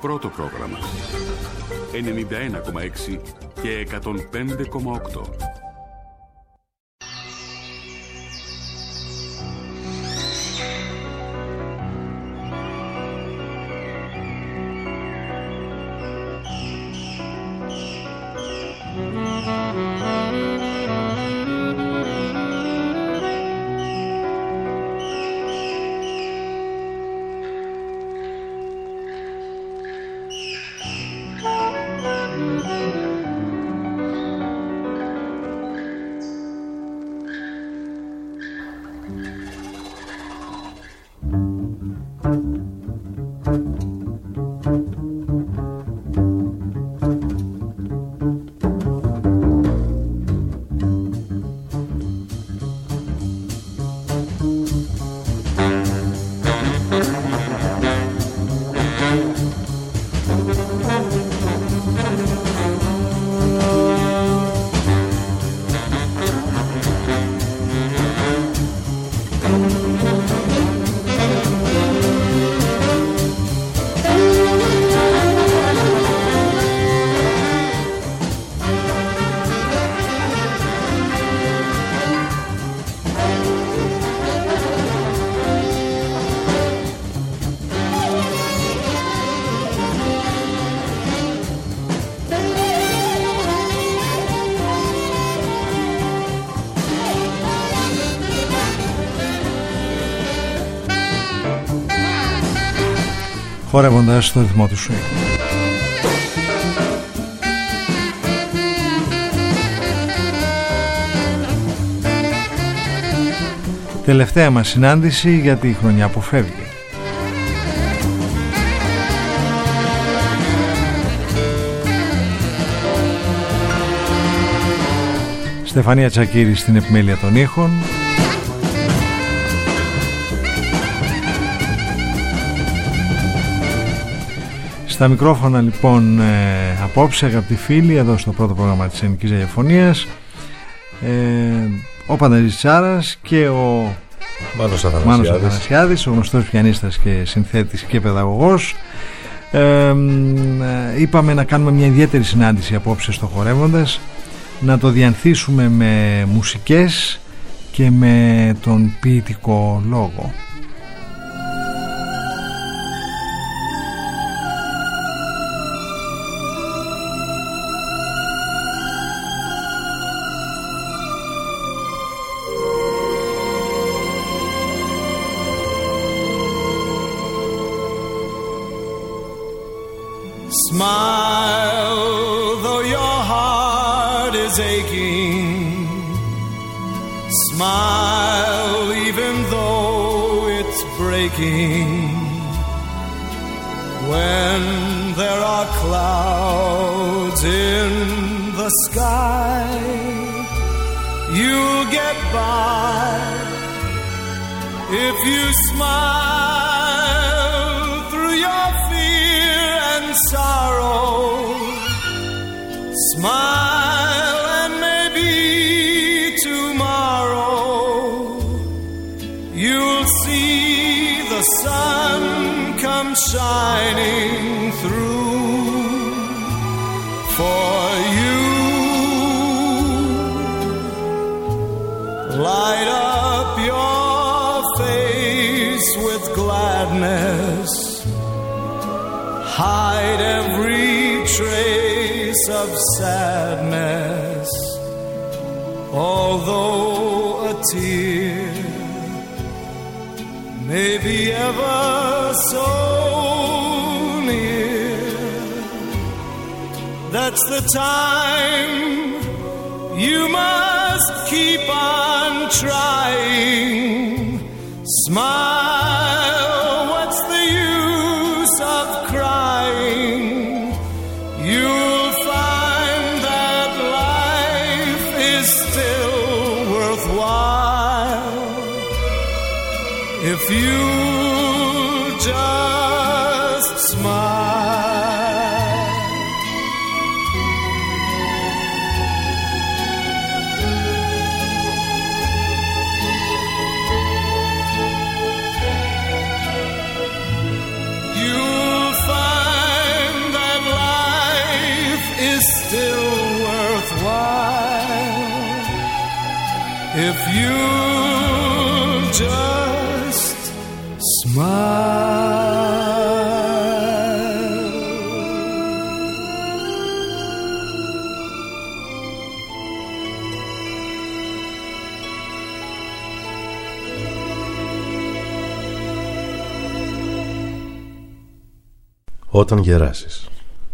πρώτο πρόγραμμα. 91,6 και 105,8. χορεύοντας στο ρυθμό του swing. Τελευταία μας συνάντηση για τη χρονιά που φεύγει. Στεφανία Τσακύρη στην επιμέλεια των ήχων. Στα μικρόφωνα λοιπόν απόψε, αγαπητοί φίλοι, εδώ στο πρώτο πρόγραμμα της Ελληνικής Ραδιοφωνίας, ο Πανταζής Τσάρας και ο Μάνος Αθανασιάδης, ο γνωστός πιανίστας και συνθέτης και παιδαγωγός. Είπαμε να κάνουμε μια ιδιαίτερη συνάντηση απόψε στο Χορεύοντας, να το διανθίσουμε με μουσικές και με τον ποιητικό λόγο. Smile, though your heart is aching. Smile, even though it's breaking. When there are clouds in the sky, you'll get by if you smile through your sorrow. Smile and maybe tomorrow you'll see the sun come shining through for you. Light up your face with gladness. Hide every trace of sadness. Although a tear may be ever so near, that's the time you must keep on trying. Smile, what's the use of crying? You'll find that life is still worthwhile if you just smile. You'll find if you'll just smile. Όταν γεράσεις.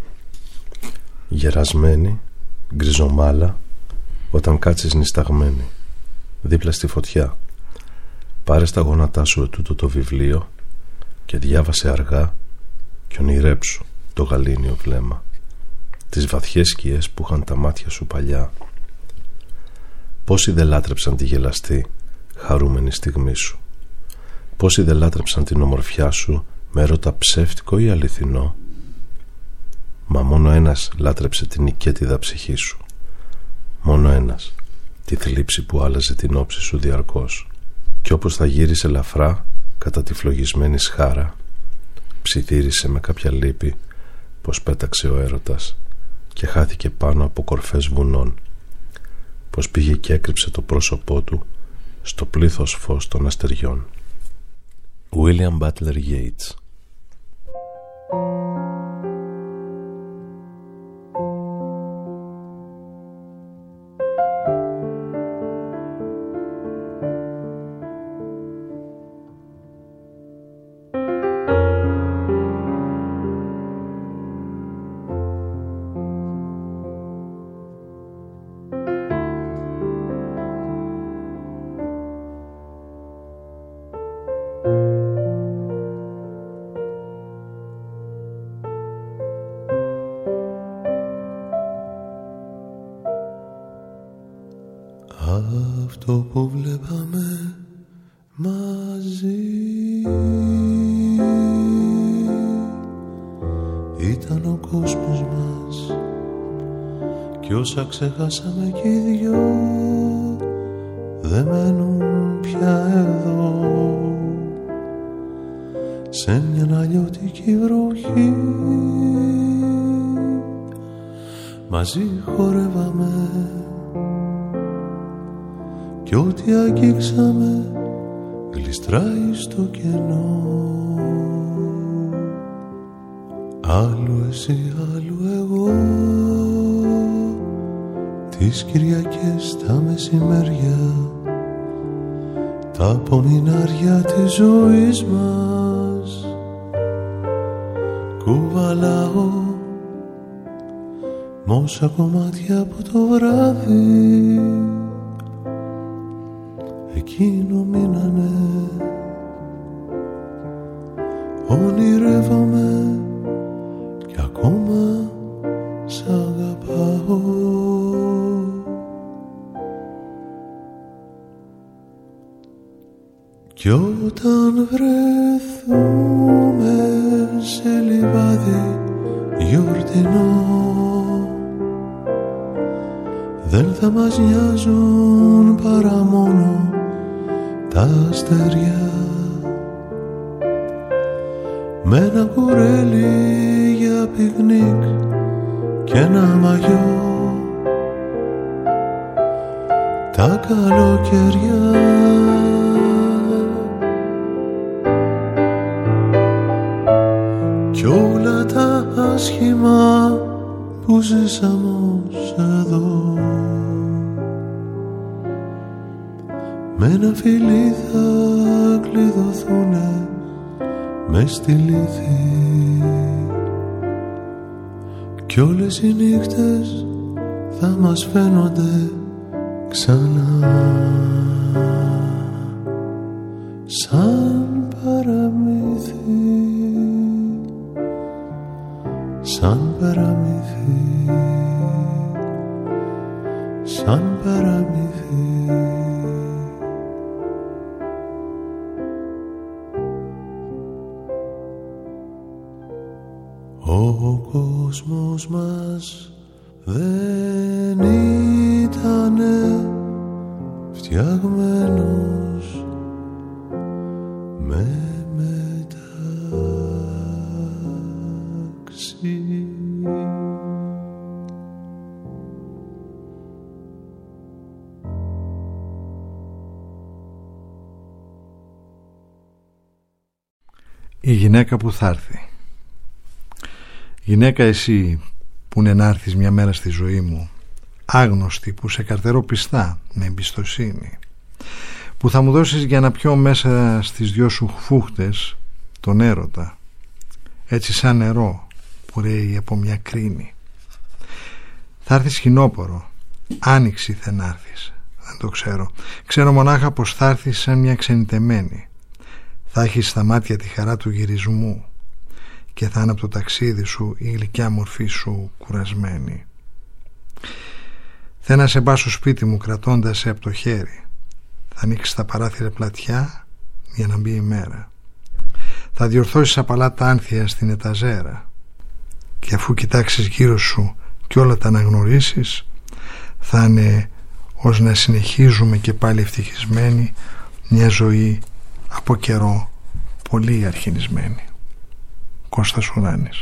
Γερασμένη, γκριζομάλα, όταν κάτσεις νησταγμένη δίπλα στη φωτιά, πάρε στα γόνατά σου ετούτο το βιβλίο και διάβασε αργά κι ονειρέψου το γαλήνιο βλέμμα, τις βαθιές σκιές που είχαν τα μάτια σου παλιά. Πόσοι δεν λάτρεψαν τη γελαστή χαρούμενη στιγμή σου, πόσοι δεν λάτρεψαν την ομορφιά σου με έρωτα ψεύτικο ή αληθινό. Μα μόνο ένας λάτρεψε την οικέτιδα ψυχή σου, μόνο ένας τη θλίψη που άλλαζε την όψη σου διαρκώς. Κι όπως θα γύρισε ελαφρά κατά τη φλογισμένη σχάρα, ψιθύρισε με κάποια λύπη πως πέταξε ο έρωτας και χάθηκε πάνω από κορφές βουνών, πως πήγε και έκρυψε το πρόσωπό του στο πλήθος φως των αστεριών. William Butler Yeats. Αυτό που βλέπαμε μαζί ήταν ο κόσμος μας, κι όσα ξεχάσαμε κι οι δυο δεν μένουν πια εδώ. Σε μια αλλιώτικη βροχή μαζί χορεύαμε κι ό,τι αγγίξαμε γλιστράει στο κενό. Άλλου εσύ, άλλου εγώ, τις Κυριακές τα μεσημέρια, τα απομεινάρια της ζωής μας κουβαλάω μ' όσα κομμάτια από το βράδυ εκείνο μείνανε. Ονειρεύομαι κι ακόμα σ' αγαπάω. Κι όταν βρεθούμε σε λιβάδι γιορτινό, δεν θα μας νοιάζουν παρά μόνο τα αστέρια. Με ένα κουρέλι για πικνίκ και ένα μαγιό, τα καλοκαιριά. Κι όλα τα άσχημα που ζήσαμε ως εδώ, με ένα φιλί θα κλειδωθούνε μες στη λύθη. Κι όλες οι νύχτες θα μας φαίνονται ξανά σαν παραμύθι, σαν παραμύθι, σαν παραμύθι. Ο κόσμος μας δεν ήτανε φτιαγμένος με μετάξι. Η γυναίκα που θα έρθει. Γυναίκα εσύ που είναι να έρθεις μια μέρα στη ζωή μου, άγνωστη που σε καρτερώ πιστά με εμπιστοσύνη, που θα μου δώσεις για να πιω μέσα στις δυο σου φούχτες τον έρωτα, έτσι σαν νερό που ρέει από μια κρίνη. Θα έρθεις χεινόπορο, άνοιξη θα έρθεις, δεν το ξέρω. Ξέρω μονάχα πως θα έρθεις σαν μια ξενιτεμένη. Θα έχεις στα μάτια τη χαρά του γυρισμού και θα είναι από το ταξίδι σου η γλυκιά μορφή σου κουρασμένη. Θα να σε πας στο σπίτι μου κρατώντας σε από το χέρι. Θα ανοίξεις τα παράθυρα πλατιά για να μπει η μέρα. Θα διορθώσεις απαλά τα άνθια στην εταζέρα και αφού κοιτάξεις γύρω σου και όλα τα αναγνωρίσεις, θα είναι ως να συνεχίζουμε και πάλι ευτυχισμένοι μια ζωή από καιρό πολύ αρχινισμένη. Κώστας Ουράνης.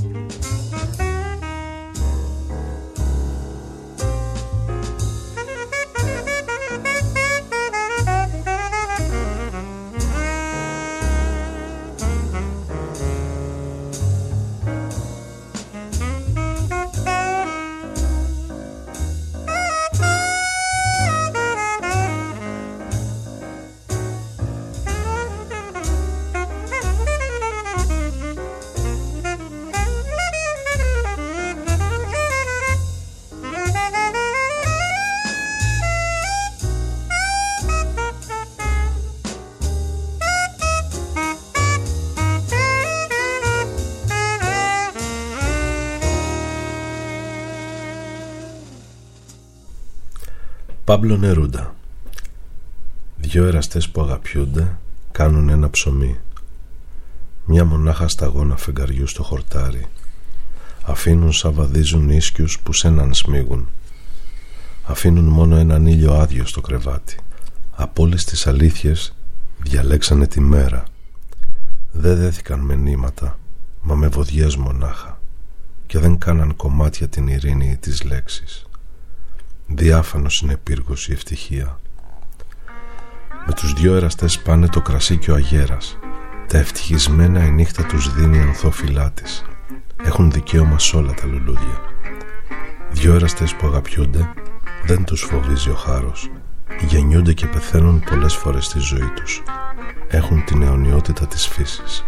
Πάμπλο Νερούντα. Δυο εραστές που αγαπιούνται κάνουν ένα ψωμί. Μια μονάχα σταγόνα φεγγαριού στο χορτάρι. Αφήνουν σαν βαδίζουν ίσκιους που σ' έναν σμίγουν. Αφήνουν μόνο έναν ήλιο άδειο στο κρεβάτι. Από όλες τις αλήθειες διαλέξανε τη μέρα. Δεν δέθηκαν με νήματα, μα με βοδιές μονάχα, και δεν κάναν κομμάτια την ειρήνη της λέξης. Διάφανος είναι πύργος η ευτυχία. Με τους δυο εραστές πάνε το κρασί και ο αγέρας. Τα ευτυχισμένα η νύχτα τους δίνει ανθόφυλά της. Έχουν δικαίωμα σ' όλα τα λουλούδια. Δυο εραστές που αγαπιούνται δεν τους φοβίζει ο χάρος. Γεννιούνται και πεθαίνουν πολλές φορές στη ζωή τους. Έχουν την αιωνιότητα της φύσης.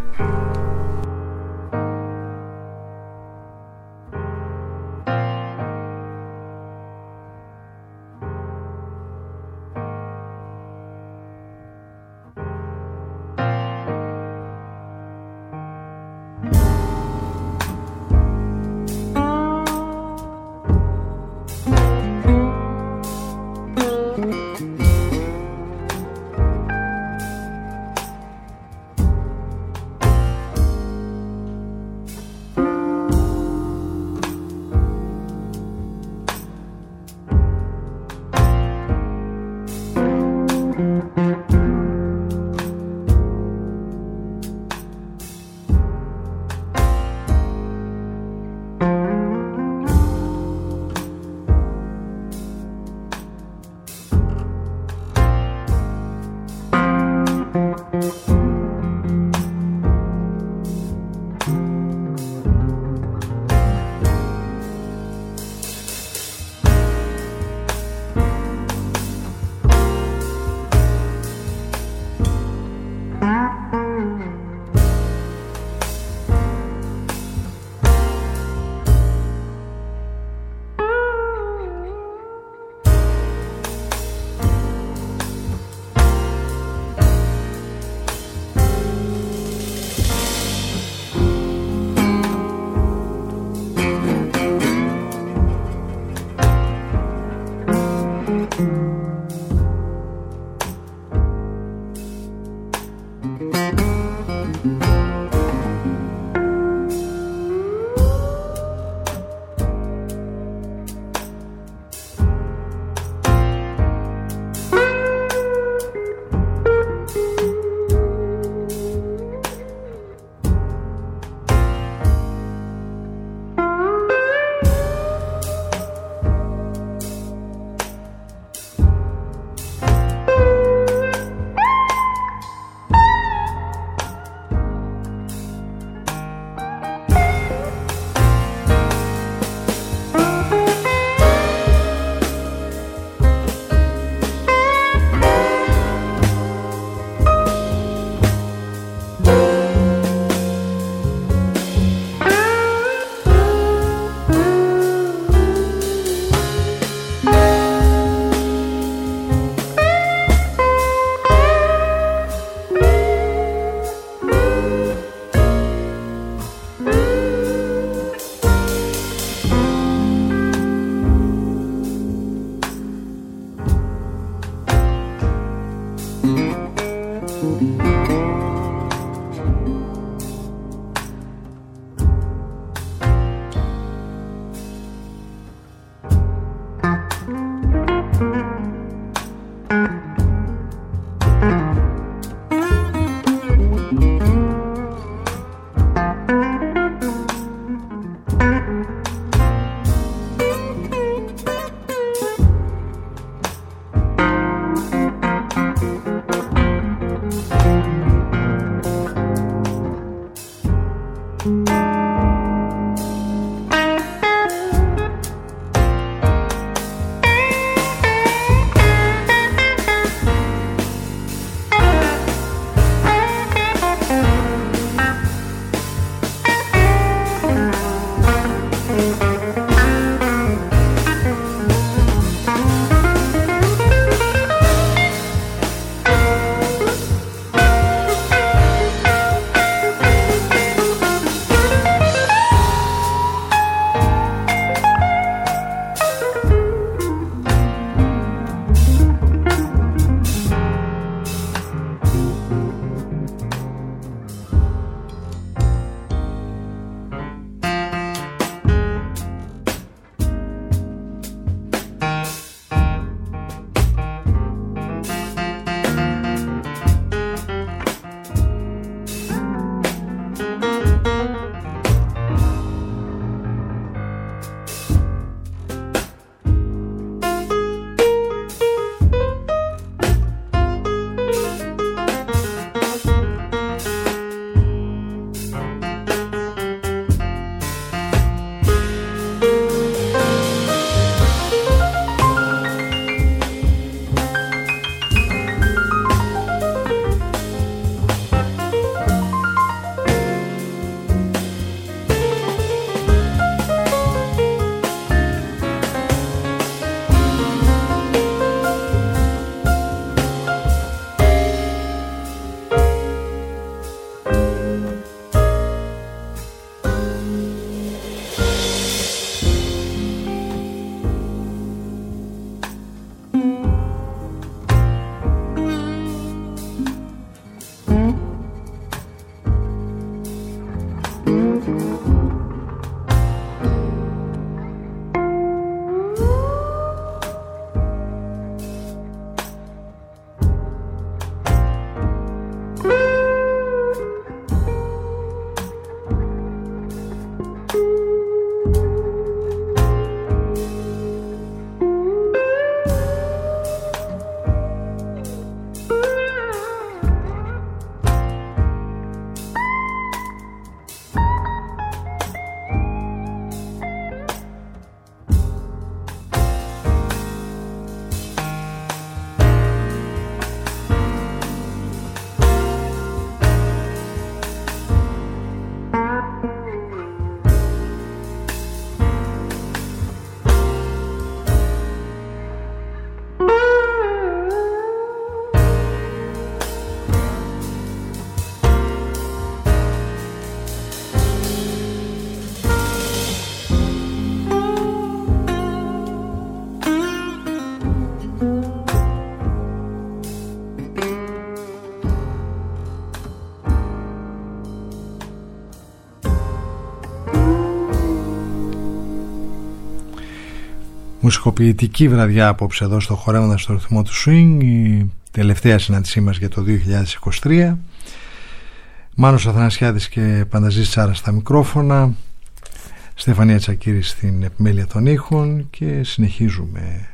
Μουσικοποιητική βραδιά απόψε εδώ στο Χορεύοντας στο ρυθμό του swing, η τελευταία συνάντησή μας για το 2023. Μάνος Αθανασιάδης και Πανταζής Τσάρας στα μικρόφωνα, Στεφανία Τσακύρη στην επιμέλεια των ήχων, και συνεχίζουμε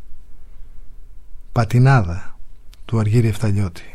Πατινάδα του Αργύρη Εφταλιώτη.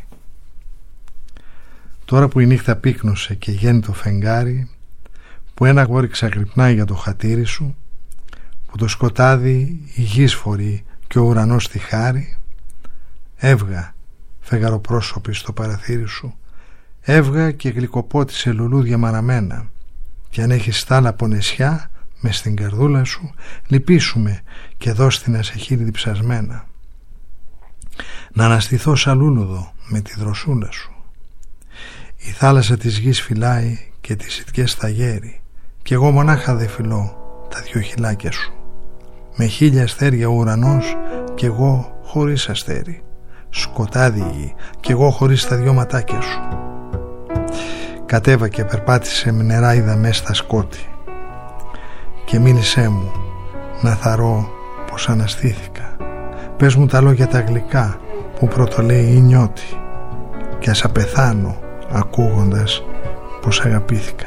Τώρα που η νύχτα πύκνωσε και γέννει το φεγγάρι, που ένα αγόρι ξαγρυπνάει για το χατήρι σου, που το σκοτάδι η γης φορεί και ο ουρανός τη χάρη, έβγα φεγγαροπρόσωπη στο παραθύρι σου, έβγα και γλυκοπότισε λουλούδια μαραμένα, και αν έχεις στάλα από νεσιά μες στην καρδούλα σου, λυπήσουμε και δώστηνα σε χείλη διψασμένα, να αναστηθώ σαν λούλουδο με τη δροσούλα σου. Η θάλασσα της γης φυλάει και τις σιτιές θα γέρει, κι εγώ μονάχα δε φυλώ τα δυο χυλάκια σου. Με 1000 αστέρια ο ουρανός κι εγώ χωρίς αστέρι, σκοτάδι η γη κι εγώ χωρίς τα δυο ματάκια σου. Κατέβα και περπάτησε με νεράιδα μες στα σκότη, και μίλησέ μου να θαρώ πως αναστήθηκα. Πες μου τα λόγια τα γλυκά που πρωτολέει η νιώτη, κι ας απεθάνω ακούγοντας πως αγαπήθηκα.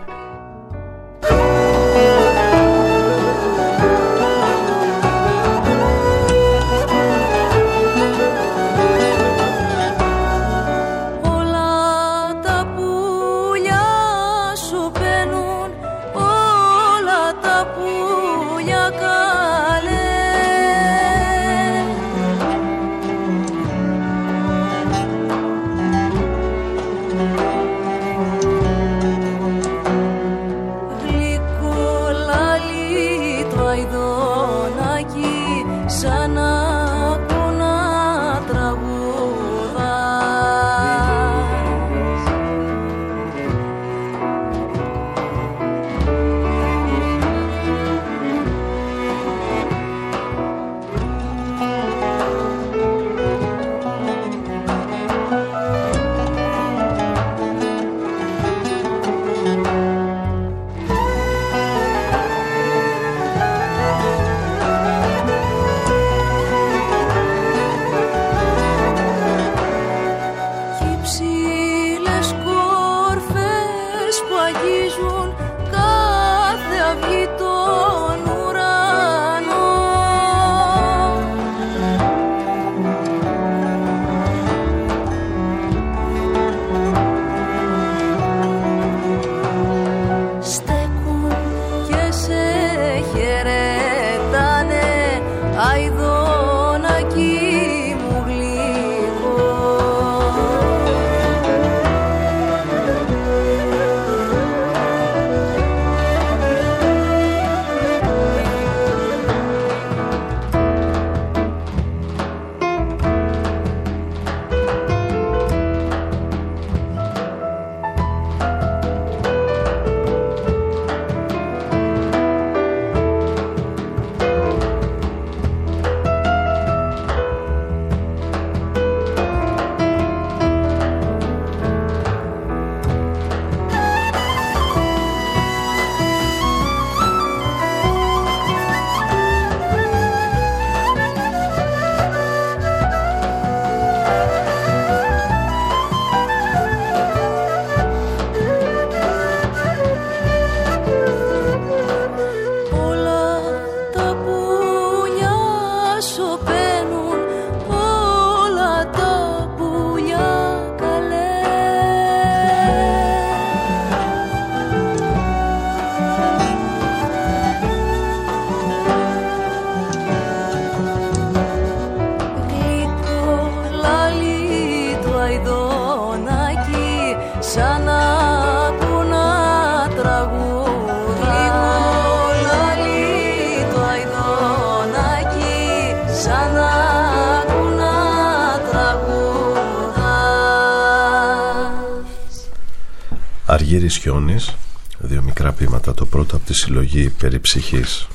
Αργύρης Χιόνης, 2 μικρά ποίηματα. Το πρώτο από τη συλλογή «Περί ψυχής».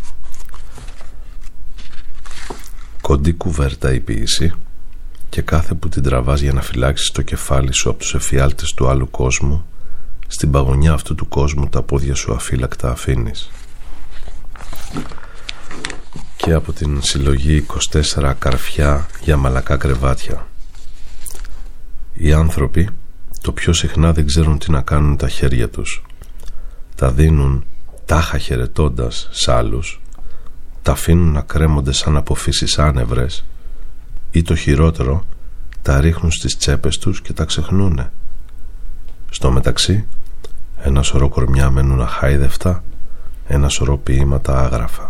Κοντή κουβέρτα η ποίηση, και κάθε που την τραβάς για να φυλάξεις το κεφάλι σου από τους εφιάλτες του άλλου κόσμου, στην παγωνιά αυτού του κόσμου τα πόδια σου αφύλακτα αφήνεις. Και στοιχεία από την συλλογή 24 καρφιά για μαλακά κρεβάτια. Οι άνθρωποι το πιο συχνά δεν ξέρουν τι να κάνουν τα χέρια τους. Τα δίνουν τάχα χαιρετώντας σ' άλλους, τα αφήνουν να κρέμονται σαν από φύσεις άνευρες, ή το χειρότερο, τα ρίχνουν στις τσέπες τους και τα ξεχνούνε. Στο μεταξύ, ένα σωρό κορμιά μένουν αχάιδευτα, ένα σωρό ποίηματα άγραφα.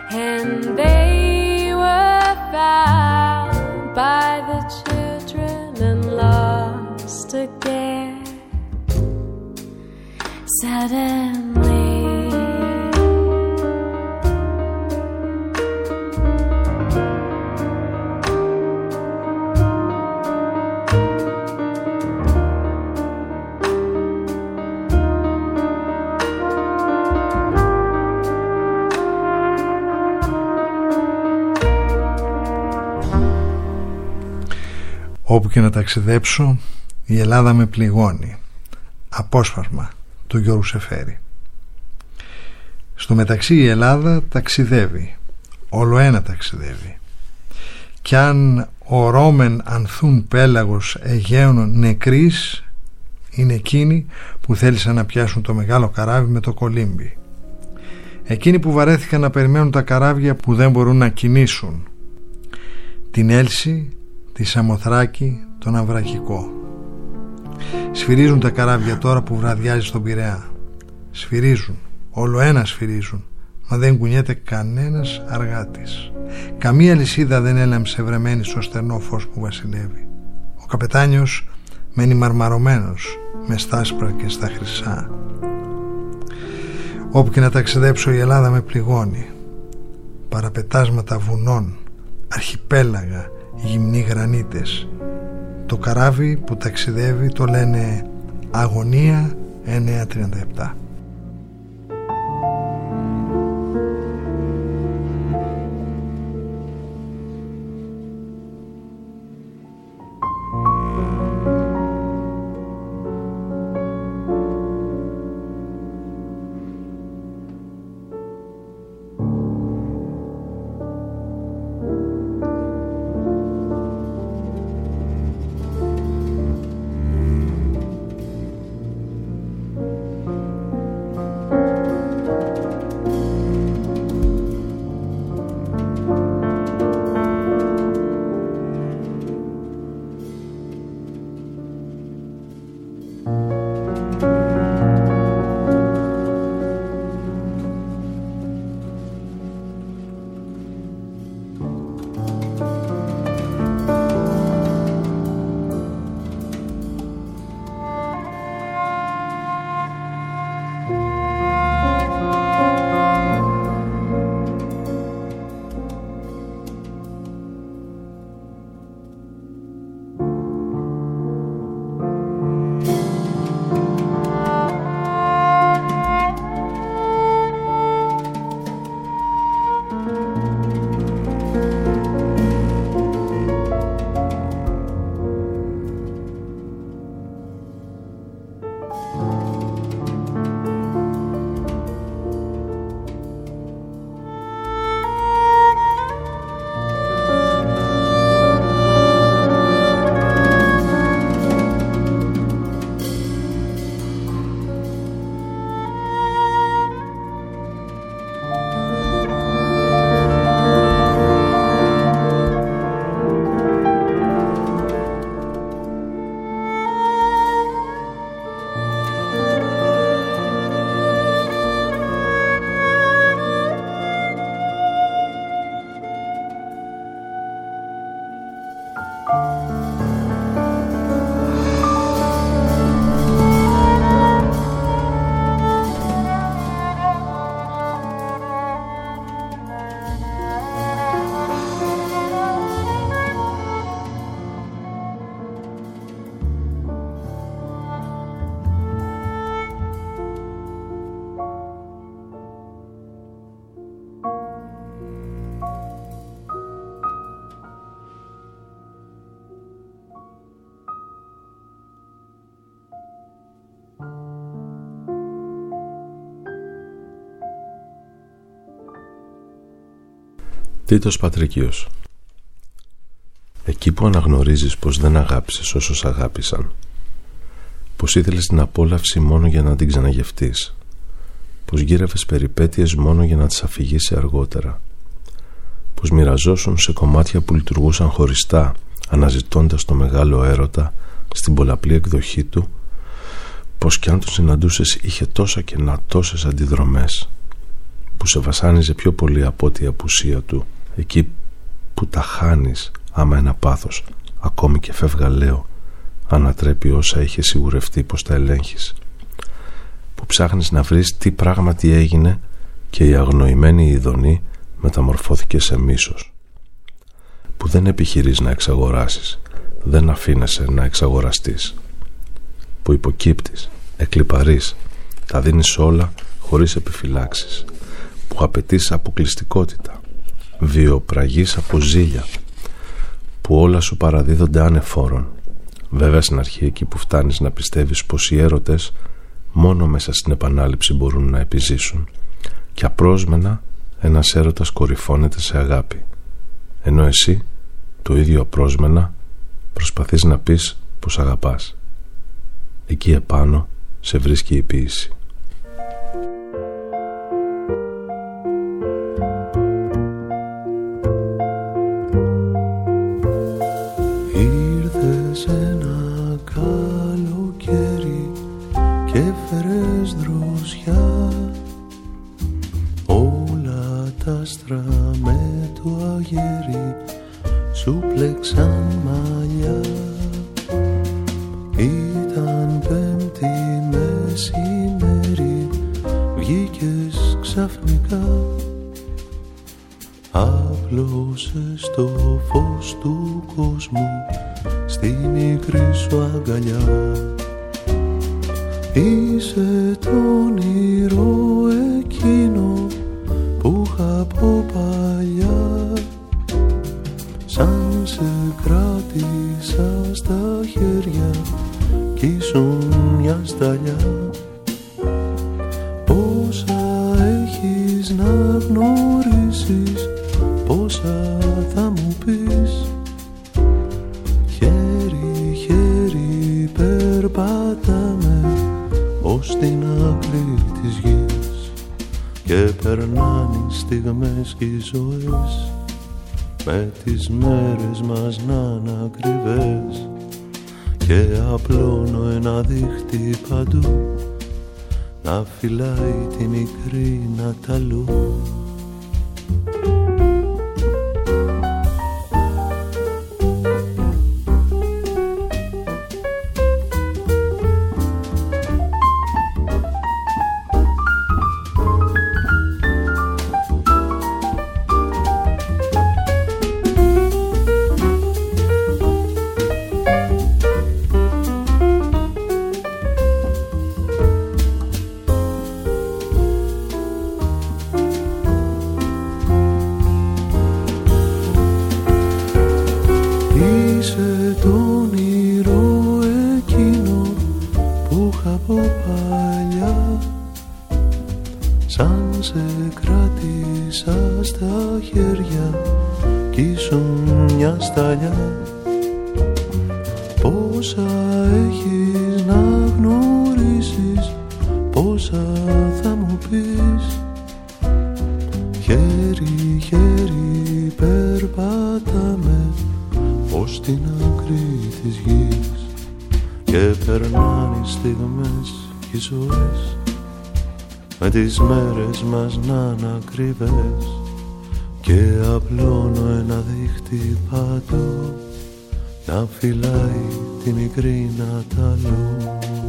and they were found by the children and lost again. Suddenly Όπου και να ταξιδέψω, η Ελλάδα με πληγώνει. Απόσπασμα του Γιώργου Σεφέρη. Στο μεταξύ η Ελλάδα ταξιδεύει, όλο ένα ταξιδεύει. Κι αν ορώμεν ανθούν πέλαγος Αιγαίων νεκρής, είναι εκείνοι που θέλησαν να πιάσουν το μεγάλο καράβι με το κολύμπι. Εκείνοι που βαρέθηκαν να περιμένουν τα καράβια που δεν μπορούν να κινήσουν. Την Έλση, τη Σαμοθράκη, τον Αυρακικό. Σφυρίζουν τα καράβια τώρα που βραδιάζει στον Πειραιά. Σφυρίζουν, όλο ένα σφυρίζουν, μα δεν κουνιέται κανένας αργάτης. Καμία λυσίδα δεν έλαμψε βρεμένη στο στερνό φως που βασιλεύει. Ο καπετάνιος μένει μαρμαρωμένος με στα άσπρα και στα χρυσά. Όπου και να ταξιδέψω η Ελλάδα με πληγώνει. Παραπετάσματα βουνών, αρχιπέλαγα, γυμνοί γρανίτες. Το καράβι που ταξιδεύει το λένε Αγωνία 937. Τίτος Πατρικίος. Εκεί που αναγνωρίζεις πως δεν αγάπησες όσους αγάπησαν, πως ήθελες την απόλαυση μόνο για να την ξαναγευτείς, πως γύρευες περιπέτειες μόνο για να τις αφηγήσει αργότερα, πως μοιραζόσουν σε κομμάτια που λειτουργούσαν χωριστά, αναζητώντας το μεγάλο έρωτα στην πολλαπλή εκδοχή του, πως κι αν τον συναντούσες είχε τόσα κενά, τόσες αντιδρομές. που σε βασάνιζε πιο πολύ από ό,τι η απουσία του, εκεί που τα χάνεις άμα ένα πάθος, ακόμη και φεύγαλαίο, ανατρέπει όσα είχε σιγουρευτεί πως τα ελέγχεις, που ψάχνεις να βρεις τι πράγματι έγινε και η αγνοημένη ειδονή μεταμορφώθηκε σε μίσος, που δεν επιχειρείς να εξαγοράσεις, δεν αφήνεσαι να εξαγοραστείς, που υποκύπτεις, εκλιπαρείς, τα δίνεις όλα χωρίς επιφυλάξεις, που απαιτείς αποκλειστικότητα, βιοπραγείς από ζήλια, που όλα σου παραδίδονται ανεφόρον. Βέβαια στην αρχή, εκεί που φτάνεις να πιστεύεις πως οι έρωτες μόνο μέσα στην επανάληψη μπορούν να επιζήσουν, και απρόσμενα ένας έρωτας κορυφώνεται σε αγάπη, ενώ εσύ το ίδιο απρόσμενα προσπαθείς να πεις πως αγαπάς. Εκεί επάνω σε βρίσκει η ποίηση. Ήρθες ένα καλοκαίρι και έφερες δροσιά, όλα τα άστρα με το αγέρι σου πλέξαν μαλλιά. Ήταν Πέμπτη μεσημέρι, βγήκες ξαφνικά, άπλωσες το φως του κόσμου στη μικρή σου αγκαλιά. Είσαι το όνειρο εκείνο που είχα από παλιά, σαν σε κράτησα στα χέρια κι ήσουν μια σταλιά. Πόσα έχεις να γνωρίσεις, πόσα θα μου πεις, χέρι χέρι περπατάμε ως την άκρη της γης, και περνάνε οι στιγμές και οι ζωές με τις μέρες μας να είναι ακριβές, και απλώνω ένα δίχτυ παντού να φυλάει τη μικρή Ναταλού. Με τις μέρες μας να είναι ακριβές, και απλώνω ένα δίχτυ παντού να φυλάει τη μικρή Ναταλού.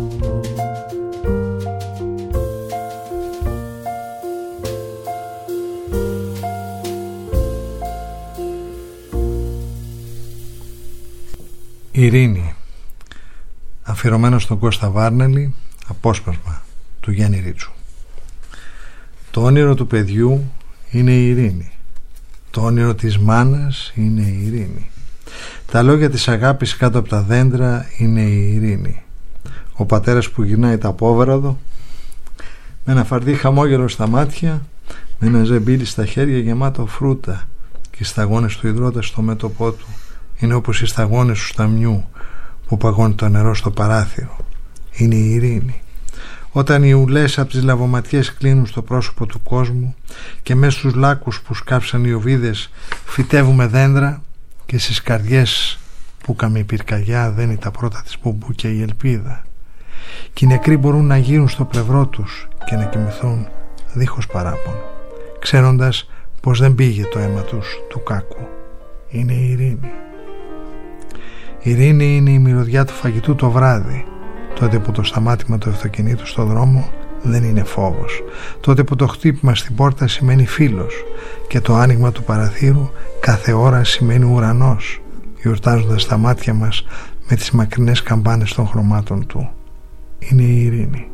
Ειρήνη, αφιερωμένο στον Κώστα Βάρνελη, απόσπασμα του Γιάννη Ρίτσου. Το όνειρο του παιδιού είναι η ειρήνη. Το όνειρο της μάνας είναι η ειρήνη. Τα λόγια της αγάπης κάτω από τα δέντρα είναι η ειρήνη. Ο πατέρας που γυρνάει τα απόβραδο με ένα φαρδί χαμόγελο στα μάτια, με ένα ζεμπίλι στα χέρια γεμάτο φρούτα, και οι σταγόνες του υδρότα στο μέτωπό του είναι όπως οι σταγόνες του σταμιού που παγώνει το νερό στο παράθυρο. Είναι η ειρήνη. Όταν οι ουλές από τις λαβοματιές κλείνουν στο πρόσωπο του κόσμου και μέσα στους λάκους που σκάψαν οι οβίδες φυτεύουμε δέντρα, και στις καρδιές που καμε η πυρκαγιά δένει τα πρώτα της μπουμπούκια η ελπίδα, και οι νεκροί μπορούν να γύρουν στο πλευρό τους και να κοιμηθούν δίχως παράπονο. ξέροντας πως δεν πήγε το αίμα τους του κάκου. Είναι η ειρήνη. Η ειρήνη είναι η μυρωδιά του φαγητού το βράδυ, τότε που το σταμάτημα του αυτοκινήτου στο δρόμο δεν είναι φόβος, τότε που το χτύπημα στην πόρτα σημαίνει φίλος και το άνοιγμα του παραθύρου κάθε ώρα σημαίνει ουρανός, γιορτάζοντας τα μάτια μας με τις μακρινές καμπάνες των χρωμάτων του. Είναι η ειρήνη.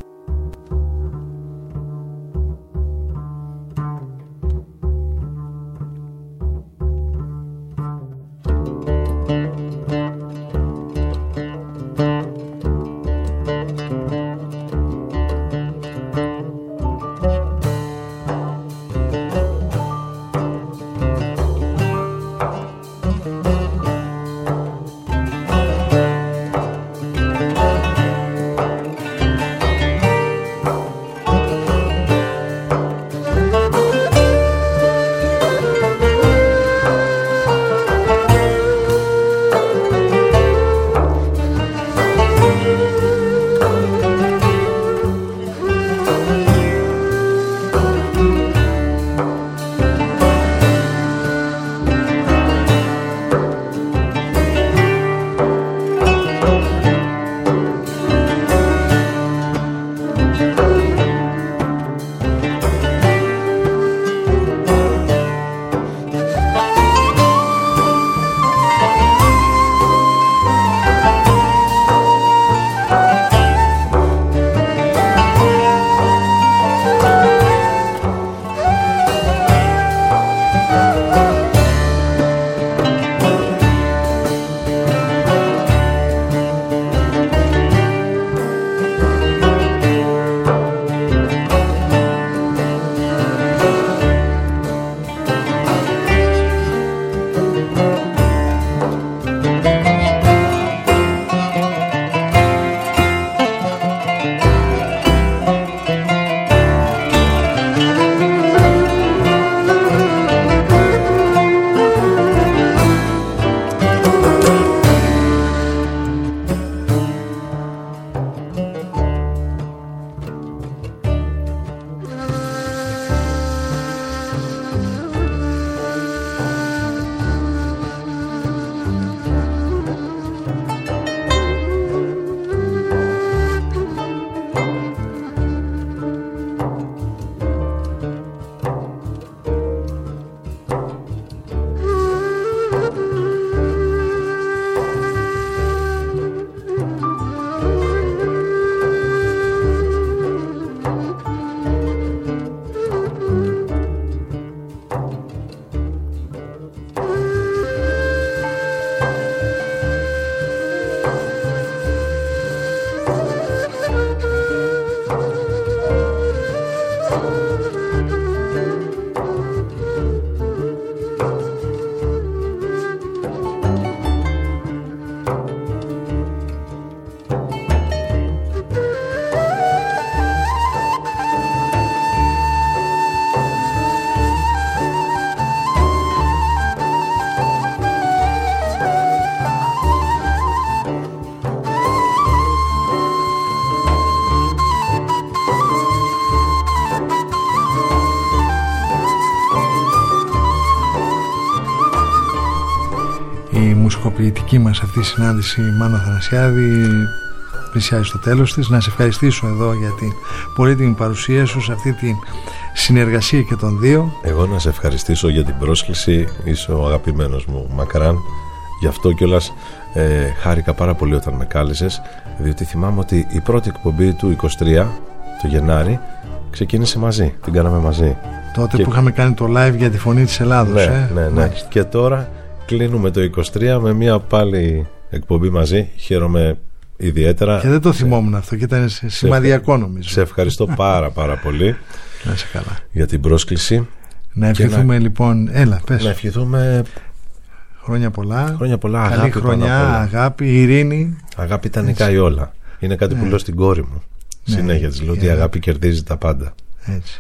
μουσικοποιητική μας αυτή η συνάντηση, Μάνο Αθανασιάδη, πλησιάζει στο τέλος της. Να σε ευχαριστήσω εδώ για την πολύτιμη παρουσία σου σε αυτή τη συνεργασία και των δύο. Εγώ να σε ευχαριστήσω για την πρόσκληση. Είσαι ο αγαπημένος μου Μακράν. Γι' αυτό κιόλας χάρηκα πάρα πολύ όταν με κάλεσες, διότι θυμάμαι ότι η πρώτη εκπομπή του 23 το Γενάρη ξεκίνησε μαζί, την κάναμε μαζί. Τότε που είχαμε κάνει το live για τη Φωνή της Ελλάδος. Ναι. Και τώρα κλείνουμε το 23 με μια πάλι εκπομπή μαζί. Χαίρομαι ιδιαίτερα. Και δεν το θυμόμουν αυτό και ήταν σημαδιακό νομίζω. Σε ευχαριστώ πάρα πολύ. Να είσαι καλά. Για την πρόσκληση. Να ευχηθούμε λοιπόν. Έλα, πες. Να ευχηθούμε χρόνια πολλά. Καλή αγάπη, χρονιά, αγάπη, ειρήνη. Αγάπη τα νικάει όλα. Είναι κάτι που λέω στην κόρη μου. Συνέχεια της λέω ότι η αγάπη κερδίζει τα πάντα. Έτσι.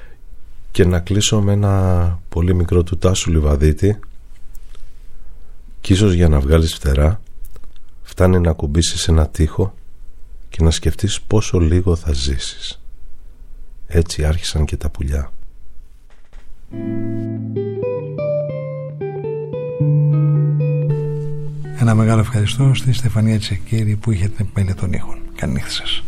Και να κλείσω με ένα πολύ μικρό του Τάσου Λιβαδίτη. Κι ίσως για να βγάλεις φτερά φτάνει να κουμπίσεις ένα τοίχο και να σκεφτείς πόσο λίγο θα ζήσεις. Έτσι άρχισαν και τα πουλιά. Ένα μεγάλο ευχαριστώ στη Στεφανία Τσεκίρη που είχε την επιμέλεια των ήχων. Καλή νύχτα σας.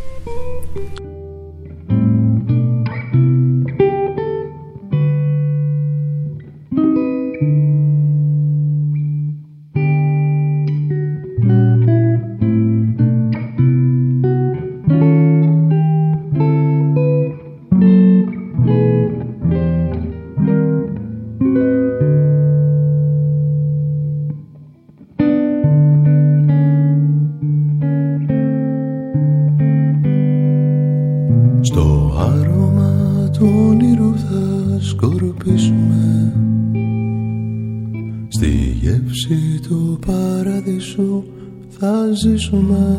Ζήσουμε,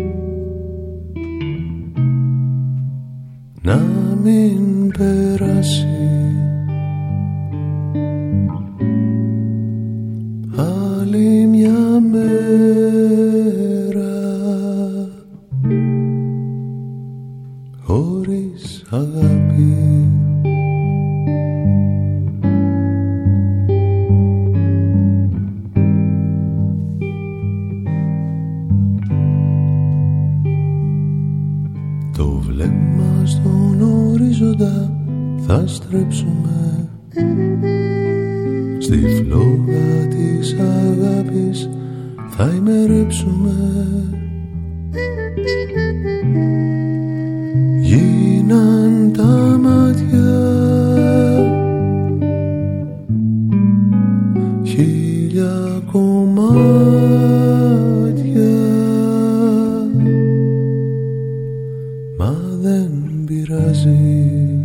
να μην περάσει άλλη μια μέρα χωρίς αγάπη. Θα στρέψουμε στη φλόγα της αγάπης, θα ημερέψουμε. Γίναν τα μάτια χίλια κομμάτια, μα δεν πειράζει.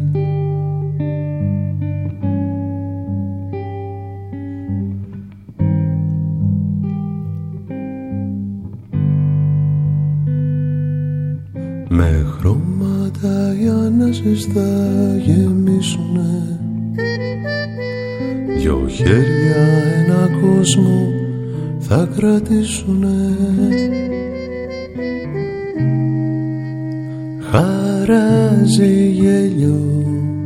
Με χρώματα οι ανάσες θα γεμίσουνε, δυο χέρια ένα κόσμο θα κρατήσουνε. Χαράζει γέλιο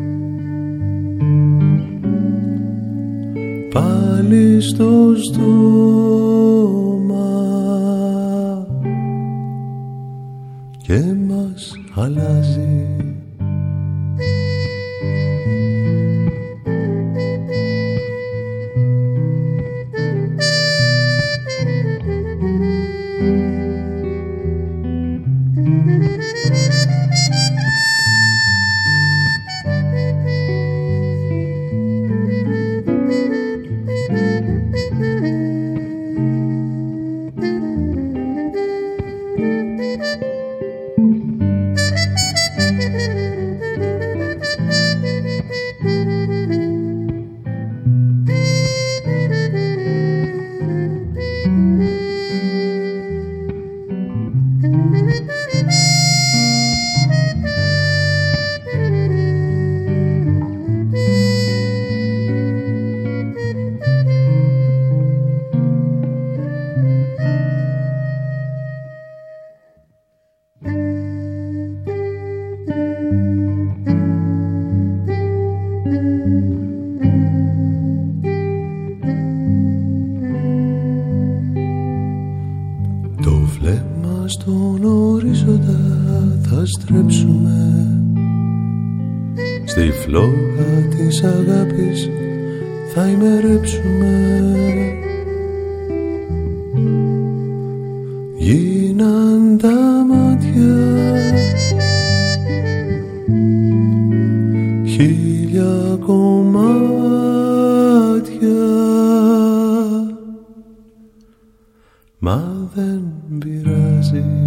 πάλι στο στόμα και μας αλλάζει. Στον ορίζοντα θα στρέψουμε, στη φλόγα της αγάπης θα ημερέψουμε. Γίναν τα μάτια χίλια κομμάτια, μα δεν πειράζει.